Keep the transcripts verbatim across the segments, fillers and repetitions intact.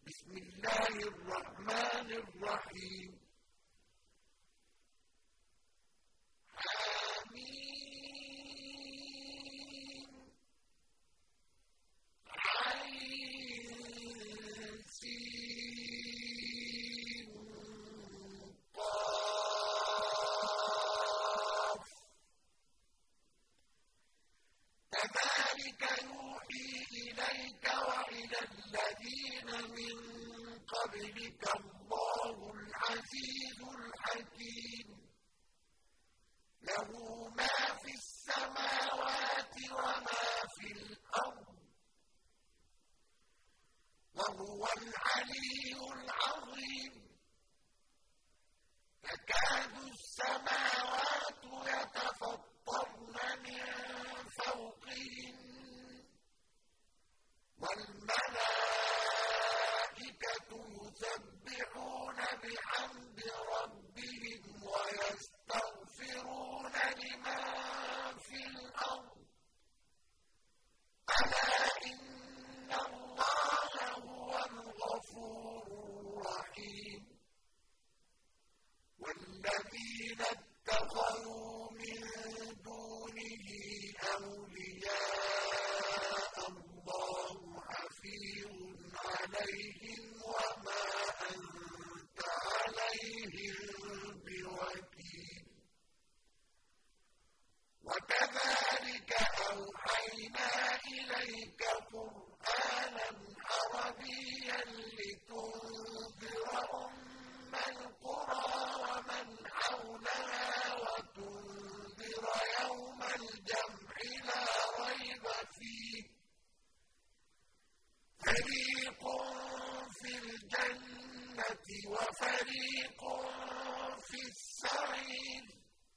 بسم الله الرحمن الرحيم حميم عين سين قاف كذلك يوحي إليك وإلى الذين من قبلك الله العزيز الحكيم له ما في السماوات وما في الأرض وهو العلي العظيم تكاد السماوات يتفطرن من فوقهن والملائكة يسبحون بحمد ربهم ويستغفرون لمن في الأرض ألا إن الله هو الغفور الرحيم والذين اتخذوا من دونه أولياء الله حفيظ عليهم وما أنت عليهم بوكيل وكذلك أوحينا إليك قرآنا عربيا لتنذر أم القرى ومن حولها وتنذر يوم الجمع لا ريب فيه فريق في الجنة وفريق في السعير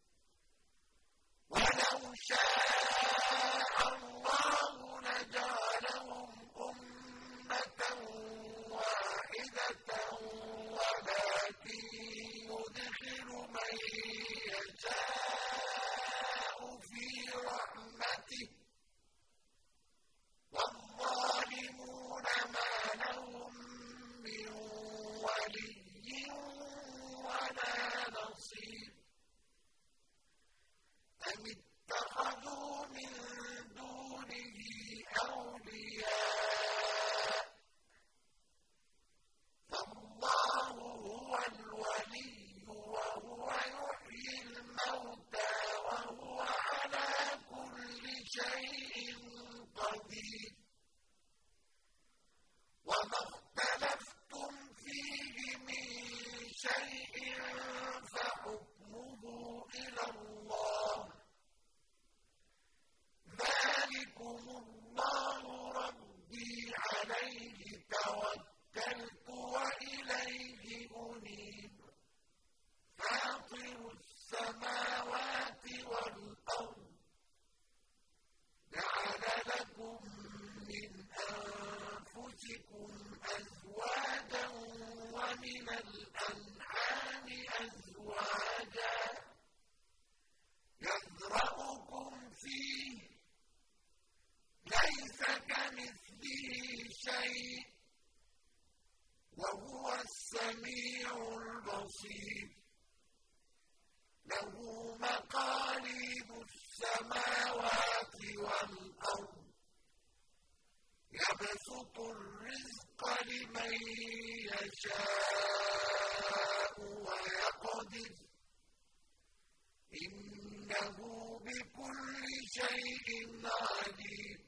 ولو شاء الله لجعلهم أمة واحدة ولكن يدخل من يشاء في رحمته والظالمون ما لهم من ولي ولا نصير أم اتخذوا من دونه أولياء فالله هو الولي وهو يحيي الموتى وهو على كل شيء قدير وما اختلفتم فيه من شيء فحكمه إلى الله ذلكم الله ربي عليه توكلت وإليه أنيب فاطر السماوات والأرض جعل لكم من أنفسكم أزواجا ومن الأنعام أزواجا يذرأكم فيه ليس كمثله شيء وهو السميع البصير له مقاليد السماوات والأرض يبسط الرزق لمن يشاء ويقدر إنه بكل شيء عليم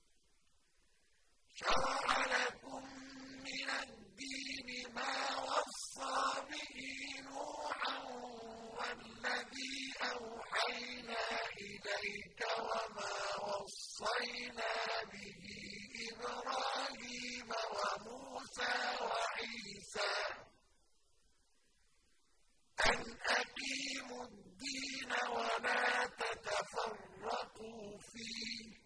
شرع لكم من الدين ما وصى به نوحا والذي أوحينا إليك وما وصينا به إبراهيم وموسى وعيسى أن أقيموا الدين ولا تتفرقوا فيه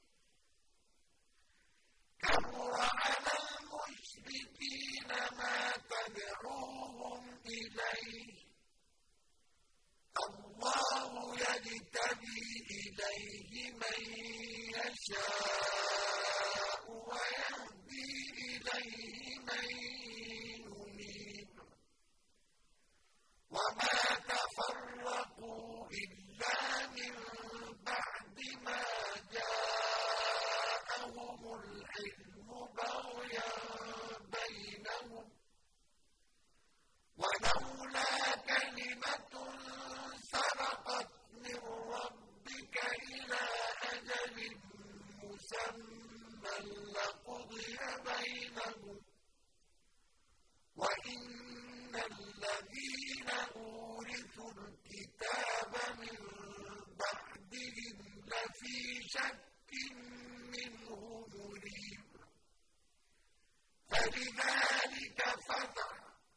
الكتاب من بعدهم لفي شك منه مريب فلذلك فادع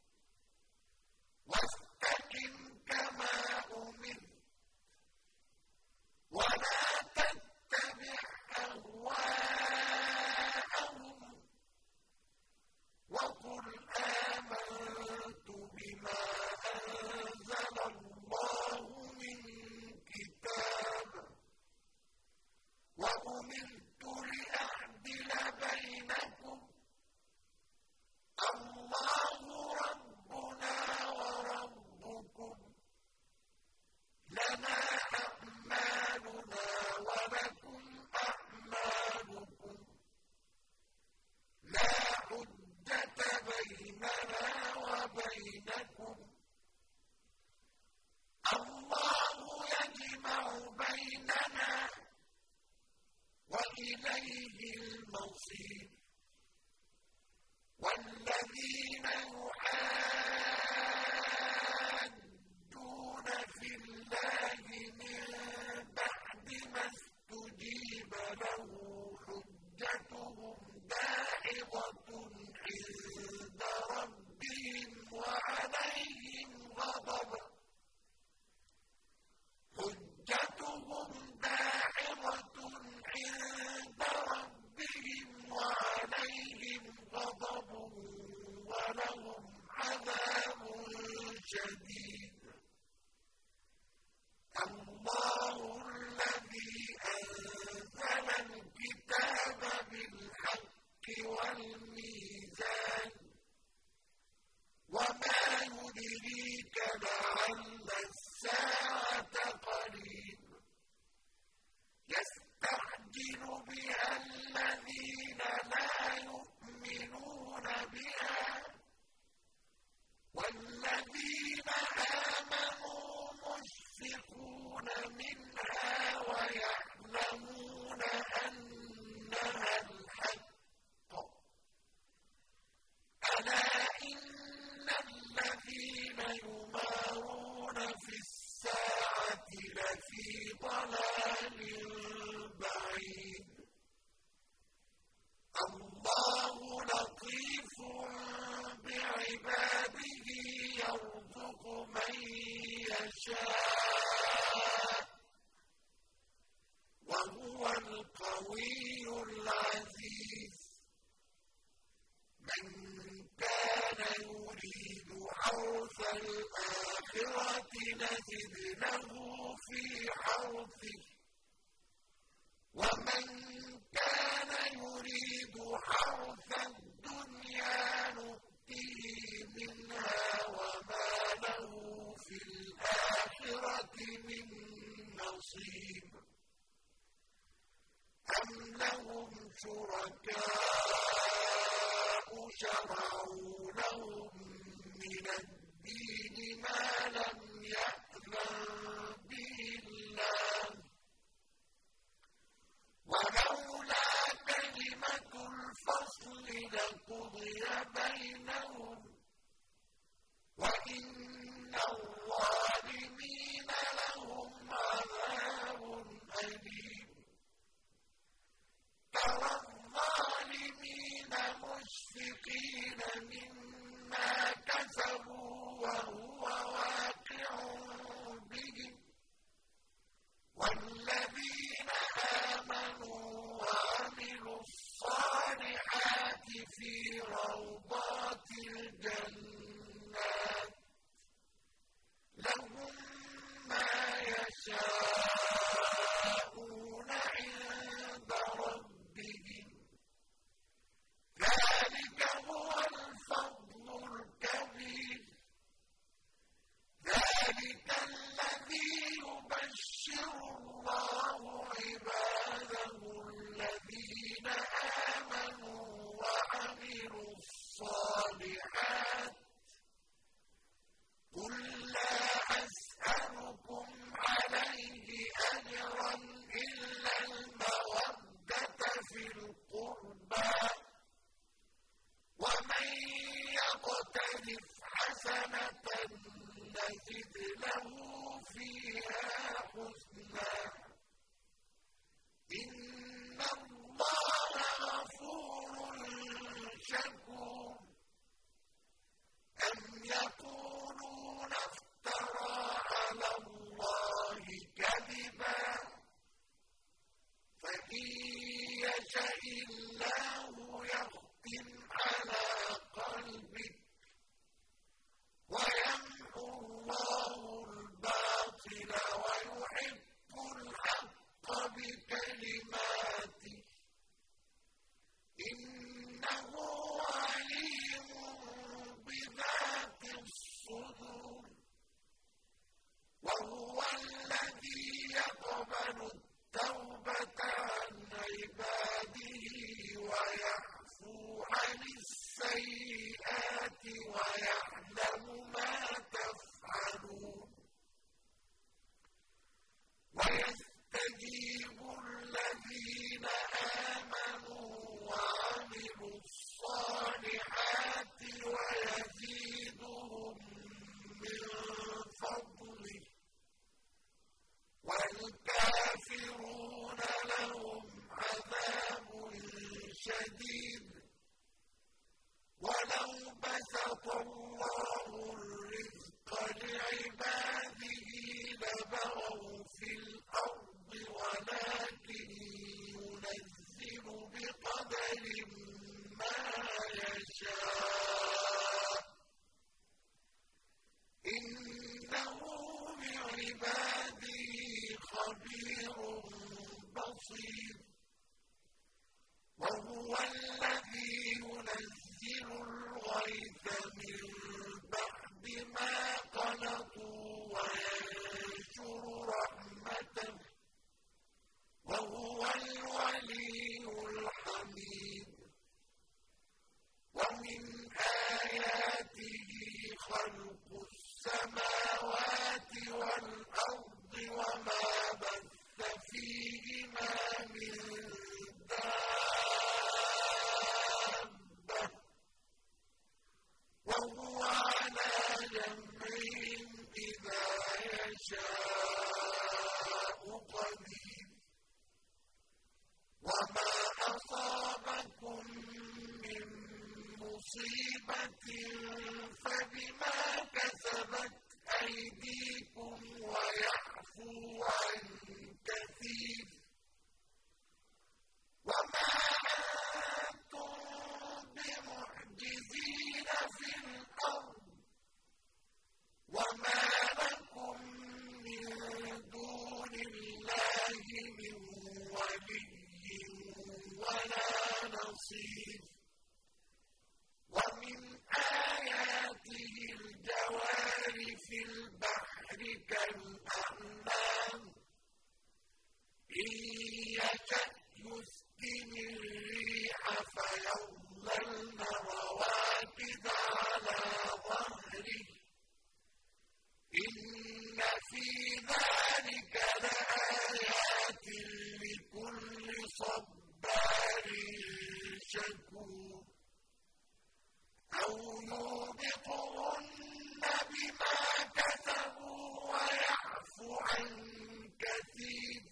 واستقم كما أمرت ولا تتبع أهواءهم وقل آمنت بما أنزل الله من كتاب وأمرت لأعدل بينكم الله ربنا وربكم لنا أعمالنا ولكم أعمالكم لا حجة بيننا وبينكم الله يجمع بيننا وإليه المصير والذين يحاجون في الله من بعد ما استجيب له حجتهم داحضة عند ربهم وعليهم غضب حجتهم داحضة عند ربهم وعليهم غضب ولهم عذاب شديد الله الذي أنزل الكتاب بالحق والميزان وما يدريك لعل الساعة قريب يستعجل بها الذين لا يؤمنون بها والذين آمنوا مشفقون منها ويعلمون أنها الحق ألا إن الذين يمارون في الساعة لفي ضلال بعيد الله لطيف بعباده يرزق من يشاء وهو القوي العزيز من كان يريد حرث الآخرة نزد له في حرثه ومن كان يريد حرث الدنيا نؤته منها وما له في الآخرة من نصيب أم لهم شركاء شرعوا لهم من الدين ما لم يأذن به الله ولولا كلمة الفصل لقضي بينهم وإن الظالمين لهم عذاب أليم ترى الظالمين مشفقين مما كسبوا وهو واقع بهم والذين آمنوا وعملوا الصالحات في روضات الجنات لهم ما يشاءون عند ربهم ذلك هو الفضل الكبير ذلك الذي يبشر الله عباده الذين آمنوا وعملوا الصالحات قل لا أسألكم عليه أجرا إلا المودة في القربى ومن يقترف حسنة نَزِدْ لَهُ فِيهَا حُسْنًا إِنَّ اللَّهَ غَفُورٌ شَكُورٌ أَمْ يَقُولُونَ افْتَرَىٰ عَلَى اللَّهِ كَذِبًا فَإِن يَشَإِ اللَّهُ يَخْتِمْ عَلَىٰ قَلْبِكَ وَيَمْحُو اللَّهُ الْبَاطِلَ وَيُحِقُّ الْحَقَّ بِكَلِمَاتِهِ إِنَّهُ عَلِيمٌ بِذَاتِ الصُّدُورِ وَهُوَ الَّذِي يَقْبَلُ التَّوْبَةَ عَنْ عِبَادِهِ وَيَعْفُو عَنِ السَّيِّئَاتِ وَيَعْلَمُ مَا تَفْعَلُونَ وَيَسْتَجِيبُ الَّذِينَ آمَنُوا وَعَمِلُوا الصَّالِحَاتِ وَيَزِيدُهُم مِّن فَضْلِهِ وَالْكَافِرُونَ لَهُمْ عَذَابٌ شَدِيدٌ وَلَوْ بَسَطَ اللَّهُ الرِّزْقَ لِعِبَادِهِ لَبَغَوْا فِي الْأَرْضِ وَلَٰكِن يُنَزِّلُ بِقَدَرٍ مَّا يَشَاءُ ۚ إِنَّهُ بِعِبَادِهِ خَبِيرٌ بَصِيرٌ وَهُوَ الَّذِي يُنَزِّلُ الْغَيْثَ مِن بَعْدِ مَا قَنَطُوا وَيَنشُرُ رَحْمَتَهُ وَهُوَ الْوَلِيُّ الْحَمِيدُ وَمِنْ آيَاتِهِ خَلْقُ السَّمَاوَاتِ وَالْأَرْضِ وَمَا بَثَّ فِيهِمَا مِن دَابَّةٍ وَهُوَ عَلَىٰ جَمْعِهِمْ إِذَا يَشَاءُ قَدِيرٌ وَمَا أَصَابَكُم مِّن مُّصِيبَةٍ فَبِمَا كَسَبَتْ أَيْدِيكُمْ وَيَعْفُو عَن كَثِيرٍ وَمَا أَنتُم بِمُعْجِزِينَ فِي الْأَرْضِ وَمَا لَكُم مِّن دُونِ اللَّهِ مِن وَلِيٍّ وَلَا نَصِيرٍ وَمِنْ آيَاتِهِ الْجَوَارِ فِي الْبَحْرِ كَالْأَعْلَامِ إِن يَشَأْ يُسْكِنِ الرِّيحَ فَيَظْلَلْنَ رَوَاكِدَ عَلَىٰ ظَهْرِهِ إِنَّ فِي ذَٰلِكَ لَآيَاتٍ لِّكُلِّ صَبَّارٍ شَكُورٍ أَوْ يُوبِقْهُنَّ بِمَا كَسَبُوا وَيَعْفُ عَن كَثِيرٍ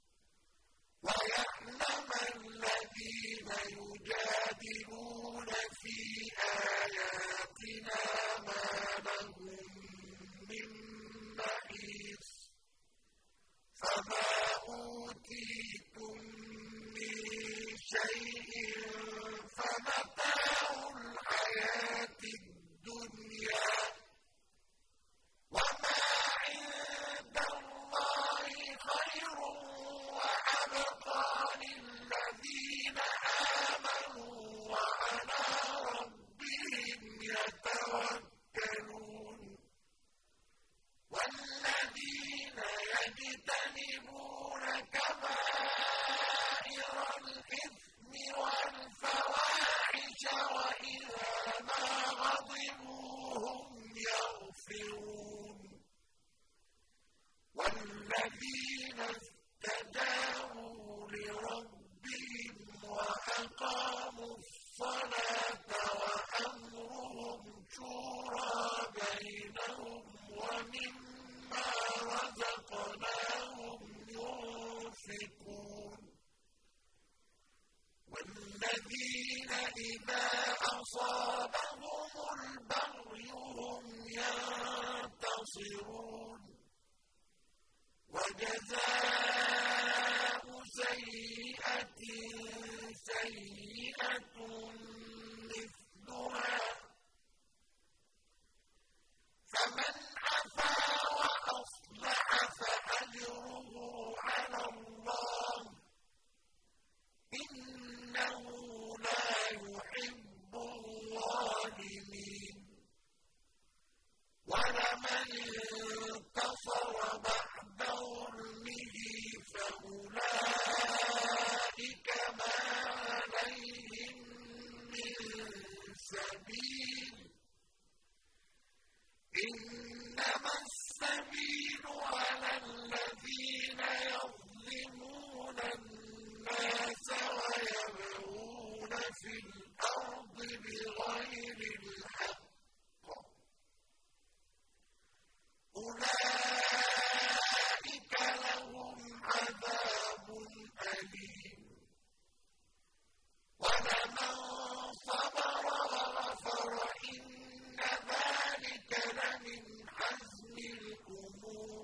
وَيَعْلَمَ الَّذِينَ يُجَادِلُونَ فِي آيَاتِنَا مَا لَهُم مِّن مَّحِيصٍ فَمَا أُوتِيتُم مِّن شَيْءٍ فَمَتَاعُ الْحَيَاةِ الدُّنْيَا وَمَا عِندَ اللَّهِ خَيْرٌ وَأَبْقَىٰ لِلَّذِينَ آمَنُوا وَعَلَىٰ رَبِّهِمْ يَتَوَكَّلُونَ وَالَّذِينَ يَجْتَنِبُونَ كَبَائِرَ الْإِثْمِ وَالْفَوَاحِشَ وَإِذَا مَا غَضِبُوا هُمْ يَغْفِرُونَ وَالَّذِينَ اسْتَجَابُوا لِرَبِّهِمْ وَأَقَامُوا الصَّلَاةَ وَأَمْرُهُمْ شُورَىٰ بَيْنَهُمْ وَمِمَّا إِذَا أَصَابَهُمُ الْبَغْيُ هُمْ يَنتَصِرُونَ وَجَزَاءُ سَيِّئَةٍ سَيِّئَةٌ مِثْلُهَا فَمَنْ عَفَا وَأَصْلَحَ فَأَجْرُهُ عَلَى اللَّهِ إِنَّهُ لَا يُحِبُّ الظَّالِمِينَ وَلَمَنِ انتَصَرَ بَعْدَ ظُلْمِهِ فَأُولَٰئِكَ مَا عَلَيْهِم مِّن سَبِيلٍ إِنَّمَا السَّبِيلُ عَلَى الَّذِينَ يَظْلِمُونَ النَّاسَ وَيَبْغُونَ فِي الْأَرْضِ بِغَيْرِ الْحَقِّ أُولَٰئِكَ لَهُمْ عَذَابٌ أَلِيمٌ وَلَمَن صَبَرَ وَغَفَرَ إِنَّ ذَٰلِكَ لَمِنْ عَزْمِ الْأُمُورِ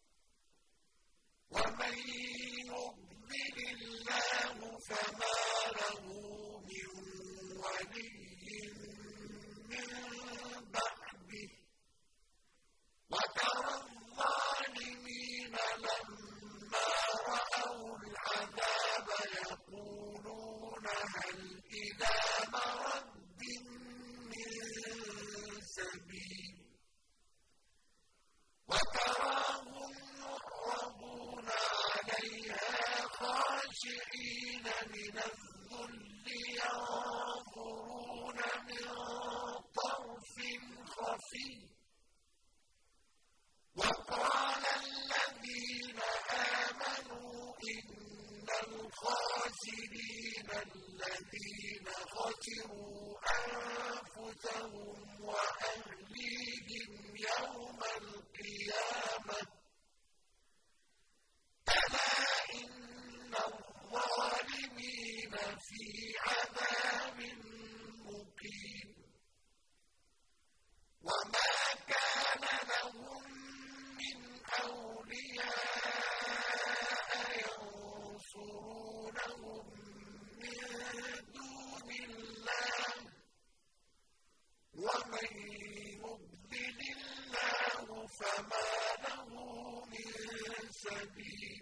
وَمَن يُضْلِلِ اللَّهُ فَمَا لَهُ مِن وَلِيٍّ مِّن بَعْدِهِ وَتَرَى الظَّالِمِينَ لَمَّا رَأَوُا الْعَذَابَ يَقُولُونَ هَلْ إِلَىٰ مَرَدٍّ مِّن سَبِيلٍ وَتَرَاهُمْ يُعْرَضُونَ عَلَيْهَا خَاشِعِينَ مِنَ الذُّلِّ يَنظُرُونَ مِن طَرْفٍ خَفِيٍّ وَقَالَ الَّذِينَ آمَنُوا إِنَّ الْخَاسِرِينَ الَّذِينَ خَسِرُوا أَنفُسَهُمْ وَأَهْلِيهِمْ يَوْمَ الْقِيَامَةِ أَلَا إِنَّ الظَّالِمِينَ فِي عَذَابٍ مُّقِيمٍ وَمَا كَانَ لَهُم مِّنْ أَوْلِيَاءَ يَنصُرُونَهُم مِّن دُونِ اللَّهِ وَمَن يُضْلِلِ اللَّهُ فَمَا لَهُ مِن سَبِيلٍ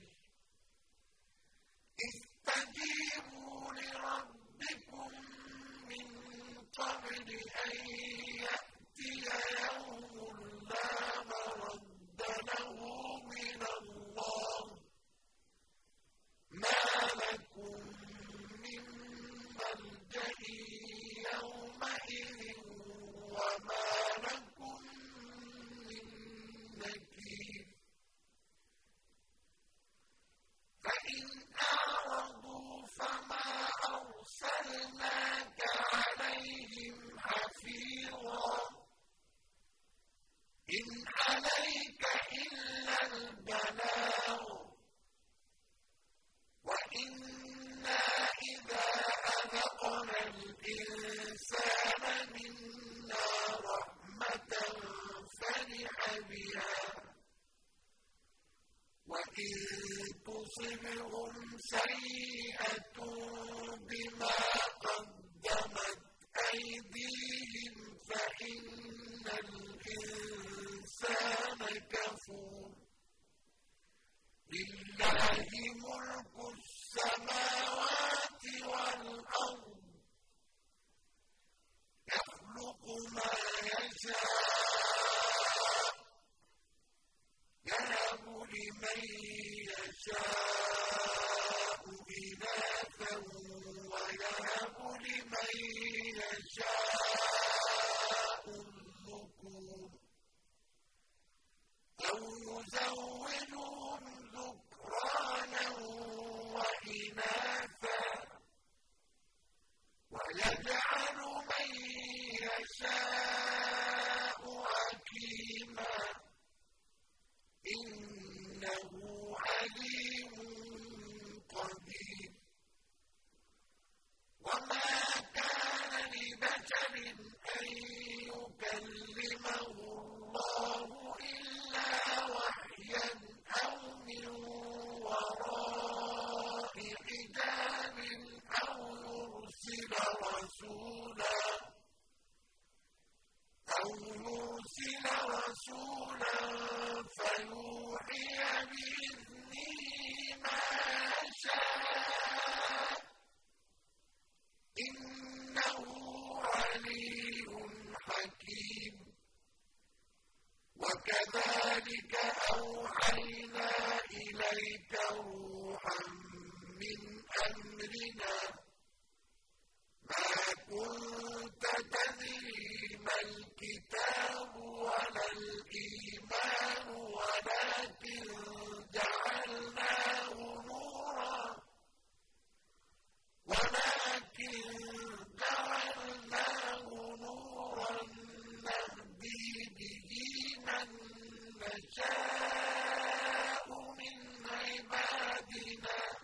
اسْتَجِيبُوا لِرَبِّكُم مِّن قَبْلِ أَن يَأْتِيَ يَوْمٌ لَّا مَرَدَّ لَهُ مِنَ اللَّهِ مَا لَكُم مِّن مَّلْجَإٍ يَوْمَئِذٍ وَمَا لَكُم مِّن نَّكِيرٍ فَإِنْ أَعْرَضُوا فَمَا أَرْسَلْنَاكَ عَلَيْهِمْ حَفِيظًا إِنْ عَلَيْكَ إِلَّا الْبَلَاغُ وَإِنَّا إِذَا أَذَقْنَا الْإِنسَانَ مِنَّا رَحْمَةً فَرِحَ بِهَا وَإِن تُصِبْهُمْ سَيِّئَةٌ بِمَا قَدَّمَتْ أَيْدِيهِمْ فَإِنَّ الْإِنسَانَ كَفُورٌ لِلَّهِ مُلْكُ السَّمَاوَاتِ وَالْأَرْضِ يَخْلُقُ مَا يَشَاءُ يَهَبُ لِمَن يَشَاءُ إِنَاثًا وَيَهَبُ لِمَن يَشَاءُ الذُّكُورَ أَوْ يُزَوِّجُهُمْ ذُكْرَانًا وَإِنَاثًا وَيَجْعَلُ مَن يَشَاءُ عَقِيمًا إِنَّهُ عَلِيمٌ أَن يُكَلِّمَهُ اللَّهُ إِلَّا وَحْيًا أَوْ مِن وَرَاءِ حِجَابٍ أَوْ يُرْسِلَ رَسُولًا أَوْ يُرْسِلَ رَسُولًا فَيُوحِيَ بِإِذْنِهِ مَا يَشَاءُ ۚ إِنَّهُ عَلِيٌّ حَكِيمٌ. وَكَذَٰلِكَ أَوْحَيْنَا إِلَيْكَ رُوحًا مِّنْ أَمْرِنَا ۚ مَا كُنتَ تَدْرِي مَا الْكِتَابُ وَلَا الْإِيمَانُ وَلَٰكِن جَعَلْنَاهُ نُورًا وَلَٰكِن جَعَلْنَاهُ نُورًا نَّهْدِي بِهِ مَن نَّشَاءُ مِنْ عِبَادِنَا ۚ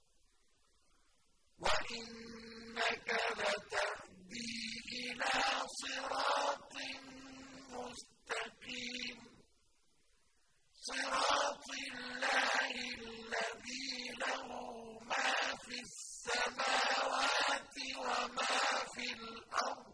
وَإِنَّكَ لَتَهْدِي إِلَىٰ صِرَاطٍ مُّسْتَقِيمٍ، صِرَاطِ اللَّهِ الَّذِي لَهُ مَا فِي السَّمَاوَاتِ وَمَا فِي الْأَرْضِ